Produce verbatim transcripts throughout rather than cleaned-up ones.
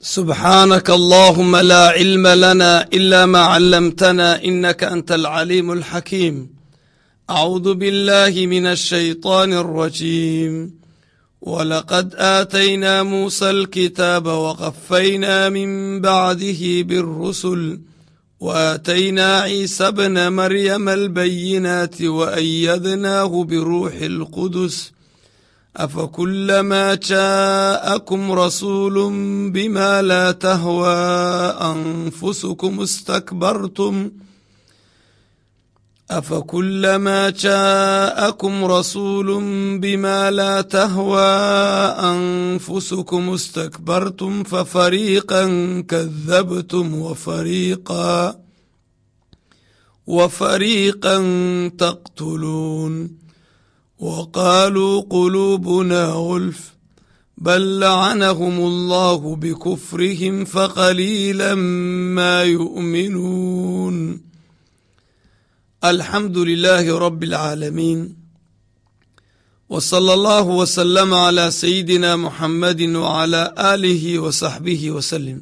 سبحانك اللهم لا علم لنا إلا ما علمتنا إنك أنت العليم الحكيم. أعوذ بالله من الشيطان الرجيم. ولقد آتينا موسى الكتاب وقفينا من بعده بالرسل وآتينا عيسى ابن مريم البينات وأيدناه بروح القدس أفكلما جاءكم رسول بما لا تهوى أنفسكم استكبرتم أفكلما جاءكم رسول بما لا تهوى أنفسكم استكبرتم ففريقا كذبتم وفريقا وفريقا تقتلون وقالوا قلوبنا غلف بل لعنهم الله بكفرهم فقليلا ما يؤمنون. الحمد لله رب العالمين وصلى الله وسلم على سيدنا محمد وعلى آله وصحبه وسلم.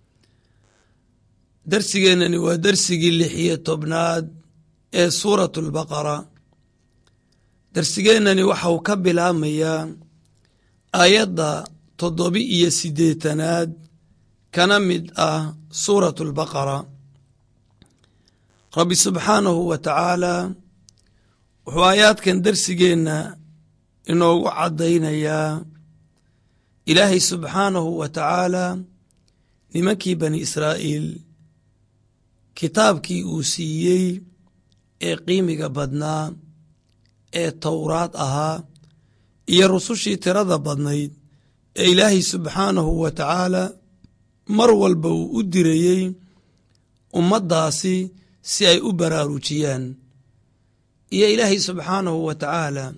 درسينا ودرسي اللحية تبناد سورة البقرة. darsigeennani waxa uu ka bilaabmayaa aayadda toddoba iyo siddeetanaad kana mid ah suuratu albaqara. rabbi subxaanahu wa tacaalaa wuxuu aayaadkan darsigeenna inoogu caddaynayaa ilaahay subxaanahu wa tacaalaa nimankii bani israa'iil kitaabkii uu siiyey ee qiimiga badnaa ee towraad ahaa iyo rusushii tirada badnayd ee ilaahay subxaanahu wa tacaalaa mar walba uu u dirayey ummaddaasi si ay u baraarujiyaan iyo ilaahay subxaanahu wa tacaalaa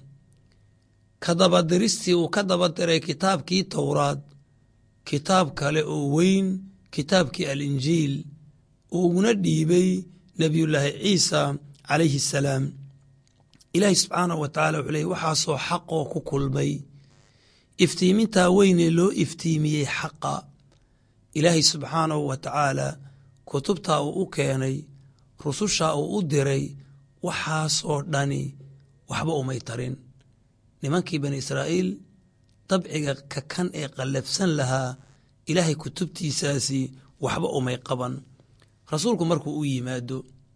ka dabadiristii uu ka dabadiray kitaabkii towraad kitaab kale oo weyn kitaabkii alinjiil uuguna dhiibay nebiyullaahi ciisa calayhi assalaam. ilaahay subxaanahu wa tacala wuxuu leeyay waxaasoo xaqoo ku kulmay iftiimintaa weynee loo iftiimiyey xaqa ilaahay subxaanahu wa tacaalaa kutubtaa uu u keenay rusushaa uu u diray waxaasoo dhani waxba umay tarin. nimankii bani israa'iil dabciga kakan ee qallafsan lahaa ilaahay kutubtiisaasi waxba umay qaban. rasuulku markuu u yimaado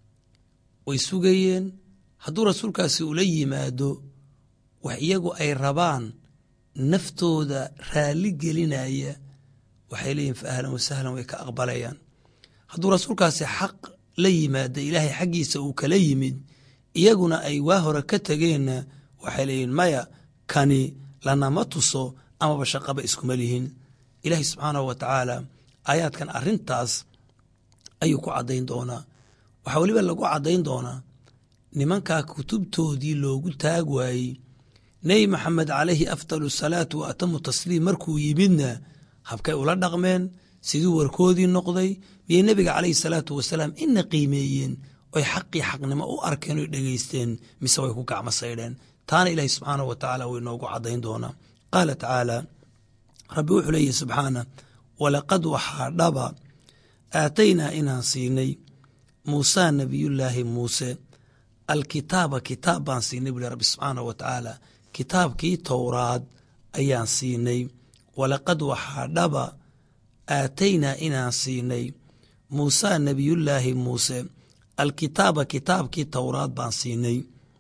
way sugayeen hadduu rasuulkaasi ula yimaado wax iyagu ay rabaan naftooda raalli gelinaya waxay leeyihin fa ahlan wasahlan way ka aqbalayaan. hadduu rasuulkaasi xaq la yimaada ilaahay xaggiisa uu kala yimid iyaguna ay waa hore ka tegeenna waxay leeyihin maya kani lanama tuso amaba shaqaba iskuma lihin. ilaahay subxaanahu wa tacaala aayaadkan arrintaas ayuu ku caddayn doonaa. waxaa weliba lagu caddayn doonaa nimankaa kutubtoodii loogu taag waayey nebi maxamed calayhi afdalu asalaatu wa atamu tasliim markuu yimidna habkay ula dhaqmeen siduu warkoodii noqday miyay nebiga calayhi salaatu wasalaam ina qiimeeyeen oy xaqii xaqnimo u arkeen oy dhegaysteen mise way ku gacmo saydheen. taana ilaahay subxaanahu wa tacaala way noogu caddayn doonaa. qaala tacaala rabbi wuxuu leeyahy subxaana walaqad waxaa dhaba aataynaa inaan siinay muusaa nebiyullaahi muuse alkitaaba kitaab baan siinay buli rabbi subxaanahu wa tacaala kitaabkii towraad ayaan siinay. walaqad waxaa dhaba aataynaa inaan siinay muusaa nebiyullaahi muuse alkitaaba kitaabkii towraad baan siinay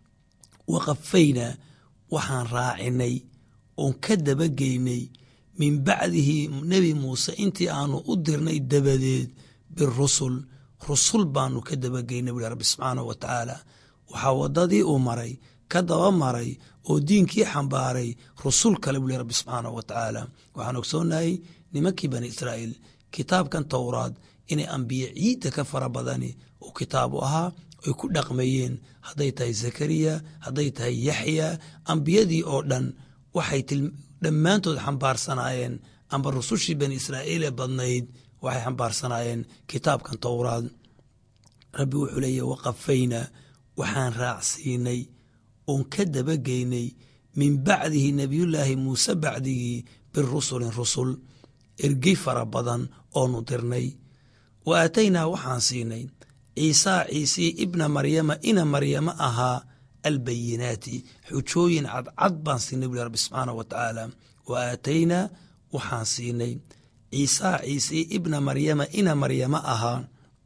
waqafaynaa waxaan raacinay oon ka dabageynay min bacdihi nebi muuse intii aanu u dirnay dabadeed birusul rusul baanu ka dabageynay buli rabbi subxaanahu wa tacaala. waxaa waddadii uu maray ka daba maray oo diinkii xambaaray rusul kale buli rabbi subxaanahu wa tacaala. waxaan ogsoonnahay nimankii bani israa'iil kitaabkan towraad inay ambiye ciidda ka fara badani uu kitaabu ahaa ay ku dhaqmayeen. hadday tahay zakariya hadday tahay yaxya ambiyadii oo dhan waxay dhammaantood xambaarsanaayeen amba rusushii bani israa'iil ee badnayd waxay xambaarsanaayeen kitaabkan towraad. rabbi wuxuu leeyahy waqafaynaa waxaan raacsiinay oon ka dabageynay min bacdihi nebiyullaahi muuse bacdigii birusulin rusul ergey fara badan oonu dirnay wa aataynaa waxaan siinay ciisaa ciisii ibna maryama ina maryama ahaa albayinaati xujooyin cadcad baan siinay buli rabbi subxaanahu wa tacaala wa aataynaa waxaan siinay ciisaa ciisii ibna maryama ina maryama ahaa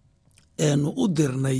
eenu u dirnay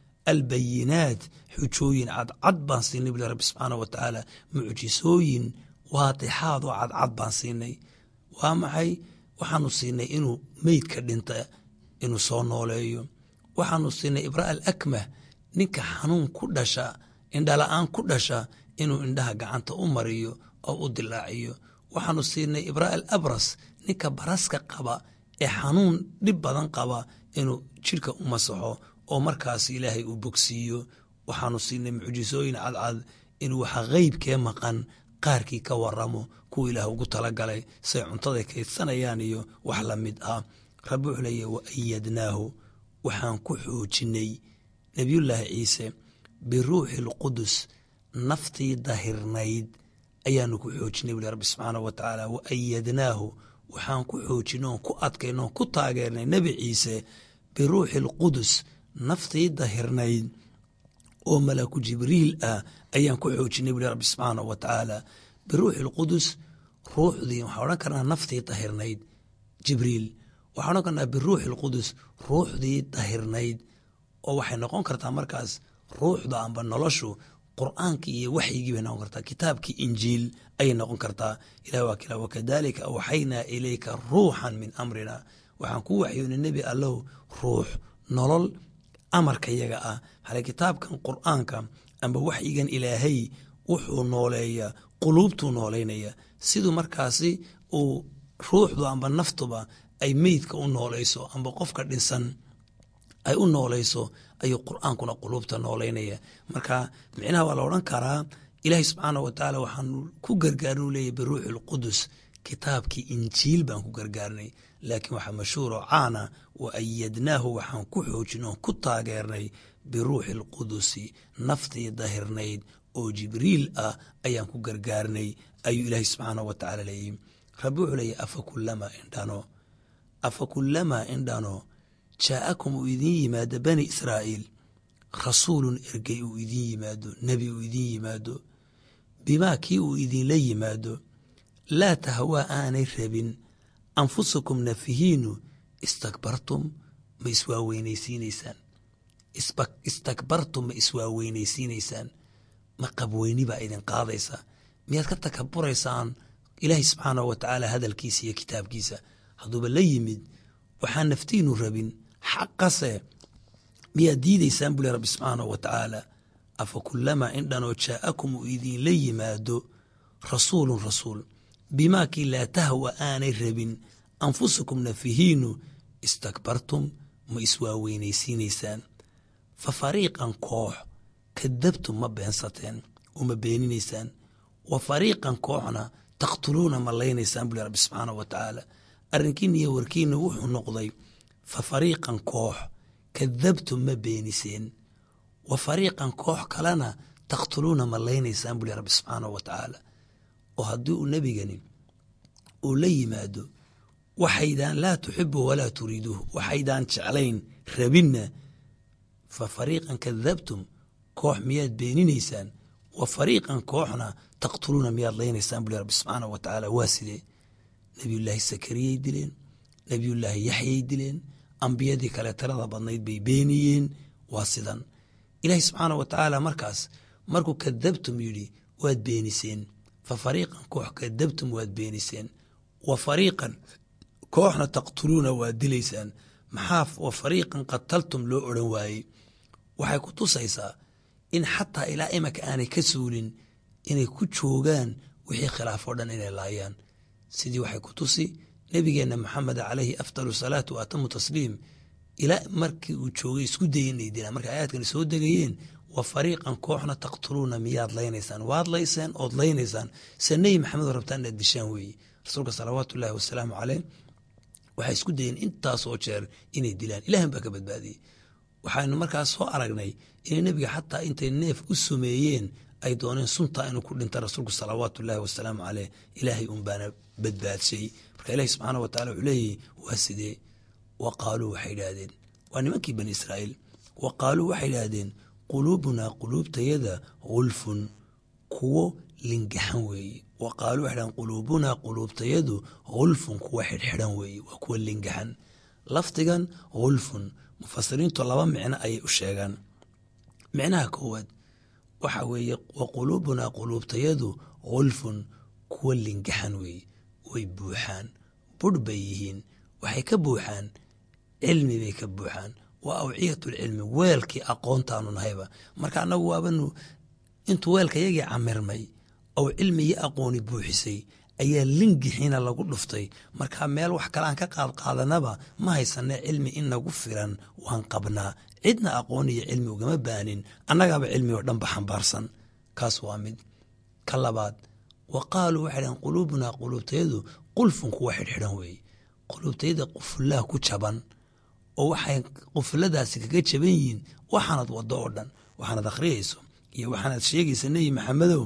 albayinaat xujooyin cadcad baan siinay buli rabbi subxaanahu wa tacaala mucjisooyin waadixaad oo cadcad baan siinay waa maxay waxaanu siinay inuu meydka dhinta inuu soo nooleeyo waxaanu siinay ibraa alakmah ninka xanuun ku dhasha indhala-aan ku dhasha inuu indhaha gacanta u mariyo oo u dilaaciyo waxaanu siinay ibraa alabras ninka baraska qaba ee xanuun dhib badan qaba inuu jidhka u masaxo oo markaas ilaahay uu bogsiiyo waxaanu siinay mucjisooyin cadcad inuu waxa qeybkee maqan qaarkii ka waramo kuwa ilaah ugu talagalay say cuntada kaydsanayaan iyo wax la mid ah rabbi wuxuu leeyahy wa ayadnaahu waxaan ku xoojinay nebiyullaahi ciise biruuxi alqudus naftii dahirnayd ayaanu ku xoojinay buli rabbi subxaanahu wa tacaala wa ayadnaahu waxaan ku xoojinay oon ku adkaynay oon ku taageernay nebi ciise biruuxi alqudus naftii dahirnayd oo malaku jibriil ah ayaan ku xoojinay buli rabbi subxaanahu wa tacaala biruuxi alqudus ruuxdii waxaan odhan karnaa naftii dahirnayd jibriil waxaan odhan karnaa biruuxi alqudus ruuxdii dahirnayd oo waxay noqon kartaa markaas ruuxda amba noloshu qur'aankii iyo waxyigii bay noqon kartaa kitaabkii injiil ayay noqon kartaa ilah waa kila wakadalika awxaynaa ilayka ruuxan min amrina waxaan ku waxyoonay nebi allow ruux nolol amarka yaga ah hale kitaabkan qur'aanka amba waxyigan ilaahay wuxuu nooleeyaa quluubtuu nooleynaya siduu markaasi uu ruuxdu amba naftuba ay meydka u noolayso amba qofka dhinsan ay u noolayso ayuu qur'aankuna quluubta nooleynaya marka micnaha waa la odhan karaa ilaahay subxaanahu wa tacaala waxaanu ku gargaarnay u leeyahy biruuxi alqudus kitaabkii injiil baan ku gargaarnay laakiin waxaa mashhuuro caana wa ayadnaahu waxaan ku xoojin oon ku taageernay biruuxi alqudusi naftii dahirnayd oo jibriil ah ayaan ku gargaarnay ayuu ilaahay subxaanahu wa tacaala leeyihi rabbi wuxuu leeyahy afa kulamaa indhano afa kulamaa indhano jaa'akum uu idiin yimaado bani israa'iil rasuulun ergey uu idiin yimaado nebi uu idiin yimaado bimaa kii uu idinla yimaado laa tahwaa aanay rabin anfusakum nafihiinu istakbartum ma iswaaweynaysiinaysaan istakbartum ma iswaaweynaysiinaysaan ma qabweyni baa idin qaadaysa miyaad ka takaburaysaan ilaahay subxaanahu wa tacaala hadalkiisa iyo kitaabkiisa hadduuba la yimid waxaan naftiinu rabin xaqase miyaad diidaysaan buli rabbi subxaanahu wa tacaala afa kulamaa indhanoo jaa'akum uu idiinla yimaado rasuulun rasuul bimaa kii laa tahwa aanay rabin anfusakum nafihiinu istakbartum ma iswaaweynaysiinaysaan fa fariiqan koox kadabtum ma beensateen uma beeninaysaan wa fariiqan kooxna taqtuluuna ma laynaysaan buli rabbi subxaanahu wa tacaala arrinkiina iyo warkiina wuxuu noqday fa fariiqan koox kadabtum ma beeniseen wa fariiqan koox kalena taqtuluuna ma laynaysaan buli rabbi subxaanahu wa tacaala oo haddii uu nebigani uu la yimaado waxaydaan laa tuxibu walaa turiiduuh waxaydaan jeclayn rabinna fa fariiqan kadabtum koox miyaad beeninaysaan wa fariiqan kooxna taqtuluuna miyaad laynaysaan buli rabbi subxaanahu wa tacaala waa sidee nebiyullaahi sakariyay dileen nebiyullaahi yaxyay dileen ambiyadii kale tirada badnayd bay beeniyeen waa sidan ilaahi subxaanahu wa tacaala markaas markuu kadabtum yidhi waad beeniseen fa fariiqan koox kadabtum waad beeniseen wa fariiqan kooxna taqtuluuna waad dilaysaan maxaa wa fariiqan qataltum loo odhan waayey waxay ku tusaysaa in xataa ilaa imaka aanay ka suulin inay ku joogaan wixii khilaafoo dhan inay laayaan sidii waxay ku tusi nebigeenna maxameda calayhi afdalu salaatu wa atamu tasliim ilaa markii uu joogay isku dayay inay dilaan markay aayaadkani soo degayeen wa fariiqan kooxna taqtuluuna miyaad laynaysaan waad layseen ood laynaysaan se nebi maxamed rabtaan inaad dishaan weeye rasuulka salawaatu ullaahi wasalaamu caleyh waxay isku dayeen intaasoo jeer inay dilaan ilaahan baa ka badbaadiyey waxaynu markaas soo aragnay inay nebiga xataa intay neef u sumeeyeen ay dooneen sunta inuu ku dhinta rasuulku salawaatu ullaahi wasalaamu caleyh ilaahay un baana badbaadshay marka ilaahi subxaana wa tacala wuxuu leeyahy waa sidee wa qaaluu waxay idhaahdeen waa nimankii bani israa'iil wa qaaluu waxay idhaahdeen quluubunaa quluubtayada gulfun kuwo lingaxan weeye wa qaaluu waxay dhahdeen quluubunaa quluubtayadu gulfun kuwa xidhxidhan weeye waa kuwa lingaxan lafdigan gulfun mufasiriintu laba micno ayay u sheegaan micnaha koowaad waxa weeye wa quluubunaa quluubtayadu gulfun kuwa lingaxan weeye way buuxaan budh bay yihiin waxay ka buuxaan cilmi bay ka buuxaan waa awciyatulcilmi weelkii aqoontaanu nahayba marka annagu waabanu intuu weelka yagii camirmay ow cilmi iyo aqooni buuxisay ayaa lingixiina lagu dhuftay marka meel wax kale aan ka qaadqaadanaba ma haysane cilmi in nagu filan waan qabnaa cidna aqoon iyo cilmi ugama baanin annagaaba cilmi oo dhanba xambaarsan kaas waa mid ka labaad wa qaaluu waxay dhahen quluubunaa quluubtayadu qulfun kuwa xidhxidhan weeye quluubtayada qufullaha ku jaban oo waxay qufuladaasi kaga jaban yihiin waxaanad waddo oo dhan waxaanad akhriyayso iyo waxaanad sheegaysa nebi maxamedow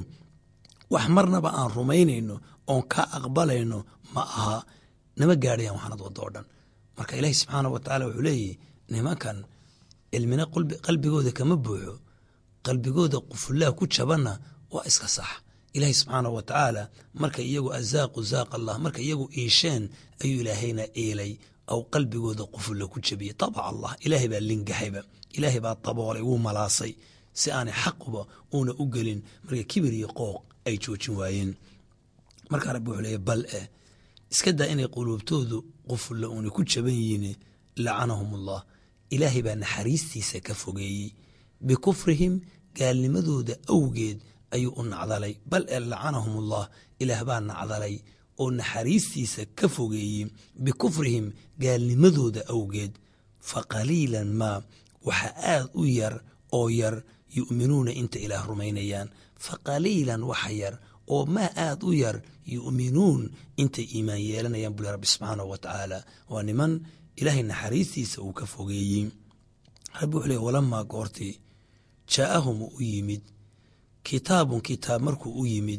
wax marnaba aan rumaynayno oon ka aqbalayno ma aha nama gaadhayaan waxaanad waddo oo dhan marka ilaahi subxaana wa tacaala wuxuu leeyahy nimankan cilmina qalbigooda kama buuxo qalbigooda qufullaha ku jabanna waa iska sax ilaahi subxaana wa tacaala marka iyagu azaaqu zaaq allah marka iyagu iisheen ayuu ilaahayna iilay aw qalbigooda qufulla ku jabiyey tabaca allah ilaahay baa lingaxayba ilaahay baa daboolay wuu malaasay si aanay xaquba uuna u gelin marka kibir iyo qooq ay joojin waayeen markaa rabbi wuxuu leeyahy bal eh iska daa inay quluubtoodu qufulla uuna ku jaban yihiin lacanahum allah ilaahay baa naxariistiisa ka fogeeyey bikufrihim gaalnimadooda awgeed ayuu u nacdalay bal ee lacanahum allah ilaah baa nacdalay oo naxariistiisa ka fogeeyey bikufrihim gaalnimadooda awgeed fa qaliilan maa waxa aad u yar oo yar yu'minuuna inta ilaah rumaynayaan fa qaliilan waxa yar oo maa aad u yar yu'minuun intay iimaan yeelanayaan buli rabbi subxaanahu wa tacaala waa niman ilaahay naxariistiisa uu ka fogeeyey rabbi wuxuu leey walamaa goortii jaa'ahum u yimid kitaabun kitaab markuu u yimid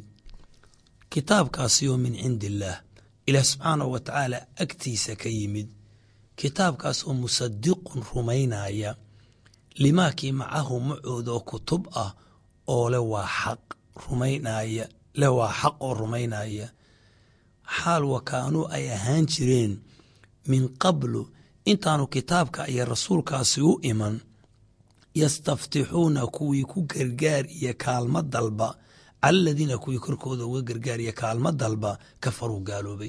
kitaabkaasiyoo min cindi illaah ilaah subxaanahu wa tacaala agtiisa ka yimid kitaabkaas oo musadiqun rumaynaya limaakii macahu macoodoo kutub ah oo le waa xaq rumaynaya le waa xaq oo rumaynaya xaal wakaanuu ay ahaan jireen min qablu intaanu kitaabka iyo rasuulkaasi u iman yastaftixuuna kuwii ku gargaar iyo kaalmo dalba cala aladiina kuwii korkooda uga gargaar iyo kaalmo dalba kafaruu gaaloobay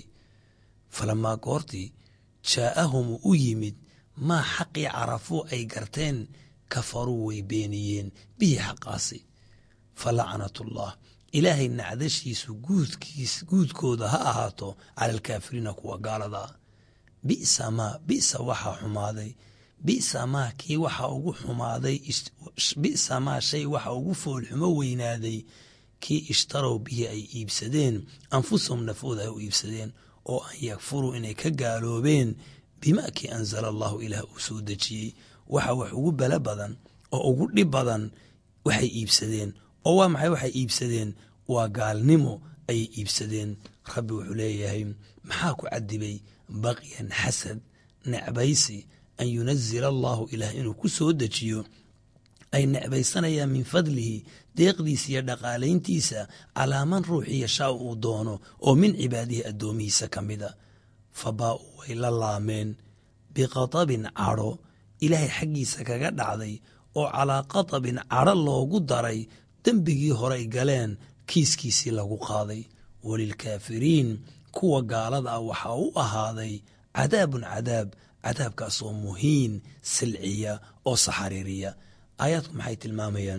falamaa goortii jaa'ahum u yimid maa xaqii carafuu ay garteen kafaruu way beeniyeen bihi xaqaasi falacnatullah ilaahay nacdashiisu guudkiis guudkooda ha ahaato cala alkaafiriina kuwa gaaladaa bisa maa bisa waxaa xumaaday bisa maa kii waxaa ugu xumaaday bisa maa shay waxa ugu foolxumo weynaaday kii ishtarow bihi ay iibsadeen anfusahum nafooda ay u iibsadeen oo an yakfuruu inay ka gaaloobeen bimaa kii anzala allahu ilaah uu soo dejiyey waxa wax ugu bala badan oo ugu dhib badan waxay iibsadeen oo waa maxay waxay iibsadeen waa gaalnimo ayay iibsadeen rabbi wuxuu leeyahay maxaa ku cadibay baqyan xasad necbaysi an yunazila allahu ilaah inuu ku soo dejiyo ay necbaysanayaan min fadlihi deeqdiisa iyo dhaqaalayntiisa calaa man ruuxii yashaa uu doono oo min cibaadihi addoomihiisa ka mida fabaa'uu way la laameen biqatabin cadho ilaahay xaggiisa kaga dhacday oo calaa qatabin cadho loogu daray dembigii horay galeen kiiskiisii lagu qaaday walilkaafiriin kuwa gaalada ah waxaa u ahaaday cadaabun cadaab cadaabkaasoo muhiin silciya oo saxariiriya aayaadku maxay tilmaamayaan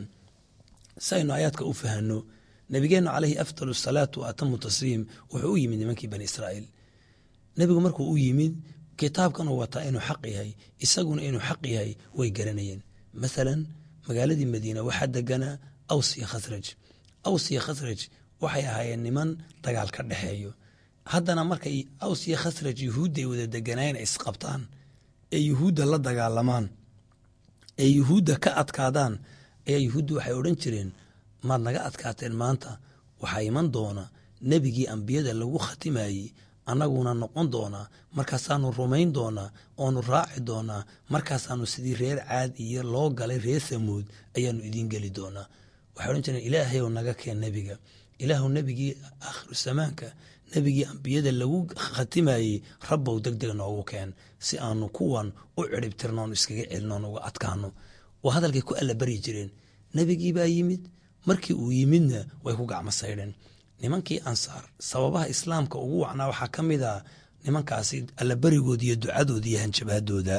si aynu aayaadka u fahanno nebigeennu calayhi afdal asalaatu wa atamu tasliim wuxuu u yimid nimankii bani israa'iil nebigu markuu u yimid kitaabkan uu wataa inuu xaq yahay isaguna inuu xaq yahay way garanayeen masalan magaaladii madiina waxaa deganaa aws iyo khasraj aws iyo khasraj waxay ahaayeen niman dagaal ka dhexeeyo haddana markay aws iyo khasraj yuhuudda ay wada deganaayeen ay isqabtaan ee yuhuudda la dagaalamaan ee yuhuudda ka adkaadaan ayaa yuhuudda waxay odhan jireen maad naga adkaateen maanta waxaa iman doona nebigii ambiyada lagu khatimayey annaguna noqon doonaa markaasaanu rumayn doonaa oonu raaci doonaa markaasaanu sidii reer caad iyo loo galay reer samuud ayaanu idiin geli doonaa waxay odhan jireen ilaahayow naga keen nebiga ilaahu nebigii aakhiru zamaanka nebigii ambiyada lagu khatimayey rabbow deg deg noogu keen si aanu kuwan u ciribtirno oonu iskaga celino oon uga adkaano oo hadalkay ku alla bari jireen nebigii baa yimid markii uu yimidna way ku gacmo saydheen nimankii ansaar sababaha islaamka ugu wacnaa waxaa ka mid ah nimankaasi allaberigood iyo ducadooda iyo hanjabaadooda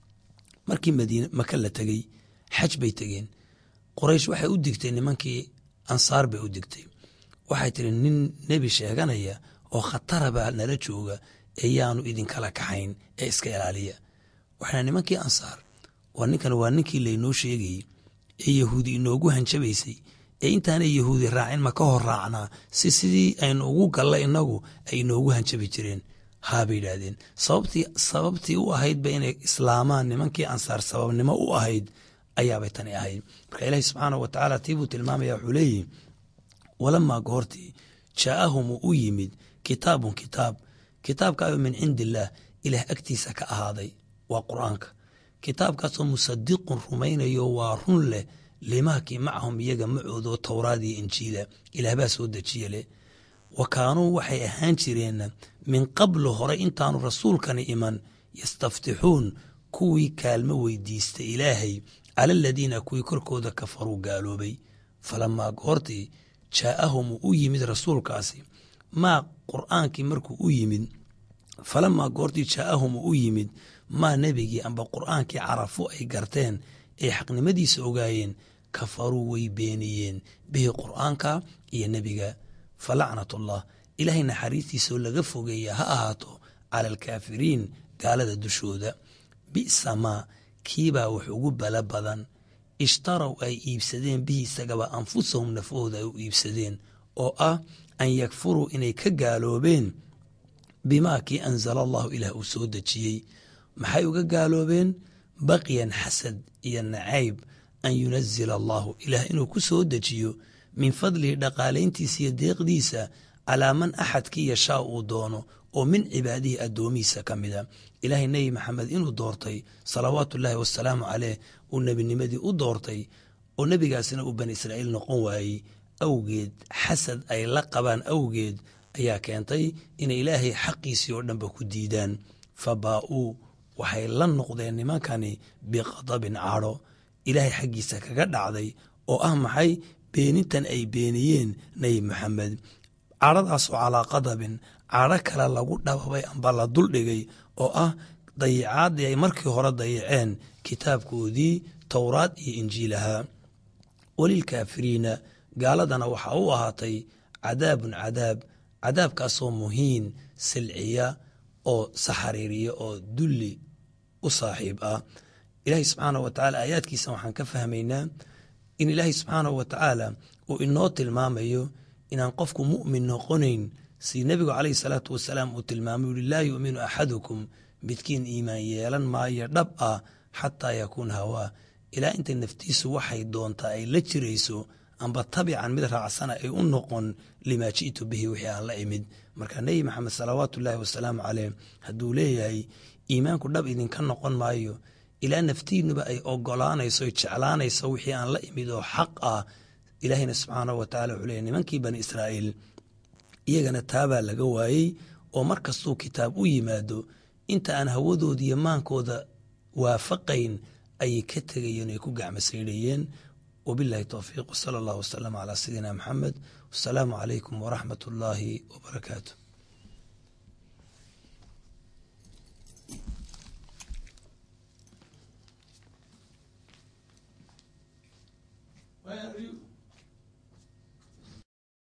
markii madiine maka la tegey xaj bay tegeen qoraysh waxay u digtay nimankii ansaar bay u digtay waxay tiri nin nebi sheeganaya oo khataraba nala jooga ee yaanu idinkala kaxayn ee iska ilaaliya waxaana nimankii ansaar waa ninkan waa ninkii laynoo sheegayey ee yahuudi inoogu hanjabaysay ee intaanay yahuudi raacin ma ka hor raacnaa si sidii aynu ugu galla inagu ay inoogu hanjabi jireen haabay yidhaahdeen sababtii sababtii u ahaydba inay islaamaan nimankii ansaar sababnimo u ahayd ayaabay tani ahayd marka ilaahi subxaanahu wa tacaala tii buu tilmaamaya wuxuu leeyihi walamaa goortii jaa'ahum uu u yimid kitaabun kitaab kitaabkaayo min cindi illaah ilaah agtiisa ka ahaaday waa qur'aanka kitaabkaasoo musadiqun rumaynayo waa run leh limaakii macahum iyaga macoodoo towraadiyo injiila ilaah baa soo dejiye leh wa kaanuu waxay ahaan jireen min qablu hore intaanu rasuulkani iman yastaftixuun kuwii kaalmo weydiistay ilaahay cala aladiina kuwii korkooda kafaruu gaaloobay falamaa goortii jaa'ahum uu u yimid rasuulkaasi maa qur'aankii markuu u yimid falamaa goortii jaa'ahum uu u yimid maa nebigii amba qur'aankii carafu ay garteen ay xaqnimadiisa ogaayeen kafaruu way beeniyeen bihi qur'aanka iyo nebiga falacnatullah ilaahay naxariistiisoo laga fogeeya ha ahaato cala alkaafiriin gaalada dushooda bi'sa maa kiibaa wax ugu bala badan ishtarow ay iibsadeen bihi isagaba anfusahum nafahooda ay u iibsadeen oo ah an yakfuruu inay ka gaaloobeen bimaa kii anzala allahu ilaah uu soo dejiyey maxay uga gaaloobeen baqyan xasad iyo nacayb an yunazila allahu ilaah inuu ku soo dejiyo min fadlihi dhaqaalayntiisa iyo deeqdiisa calaa man axadkii yashaa uu doono oo min cibaadihi addoomihiisa ka mida ilaahay nebi maxamed inuu doortay salawaatullaahi wasalaamu caleyh uu nebinimadii u doortay oo nebigaasina uu bani israa'iil noqon waayey awgeed xasad ay la qabaan awgeed ayaa keentay inay ilaahay xaqiisii oo dhanba ku diidaan fabaa'uu waxay la noqdeen nimankani biqadabin cadho ilaahay xaggiisa kaga dhacday oo ah maxay beenintan ay beeniyeen nebi maxamed cadhadaasoo calaa qadabin cadho kale lagu dhababay amba la duldhigay oo ah dayicaadii ay markii hore dayaceen kitaabkoodii towraad iyo injiilahaa walilkaafiriina gaaladana waxaa u ahaatay cadaabun cadaab cadaabkaasoo muhiin silciya oo saxariiriya oo dulli u saaxiib ah ilaahay subxaanahu wa tacaala aayaadkiisa waxaan ka fahmaynaa in ilaahay subxaanahu wa tacaala uu inoo tilmaamayo inaan qofku mu'min noqonayn si nebigu calayhi salaatu wasalaam uu tilmaamay uli laa yu'minu axadukum midkiin iimaan yeelan maayo dhab ah xataa yakuun hawaa ilaa intay naftiisu waxay doontaa ay la jirayso amba tabican mid raacsana ay u noqon limaa ji'tu bihi wixii aan la imid marka nebi maxamed salawaatullaahi wasalaamu caleyh hadduu leeyahay iimaanku dhab idinka noqon maayo ilaa naftiinuba ay ogolaanayso oy jeclaanayso wixii aan la imid oo xaq ah ilaahayna subxaanahu wa tacala wuxuu leeyahy nimankii bani israa'iil iyagana taabaa laga waayey oo mar kastuu kitaab u yimaado inta aan hawadooda iyo maankooda waafaqayn ayay ka tegayeen ay ku gacmasaydhayeen wabillahi towfiiq wsala allahu wasalam calaa sayidina maxamed wasalaamu calaykum waraxmat ullaahi wabarakaatu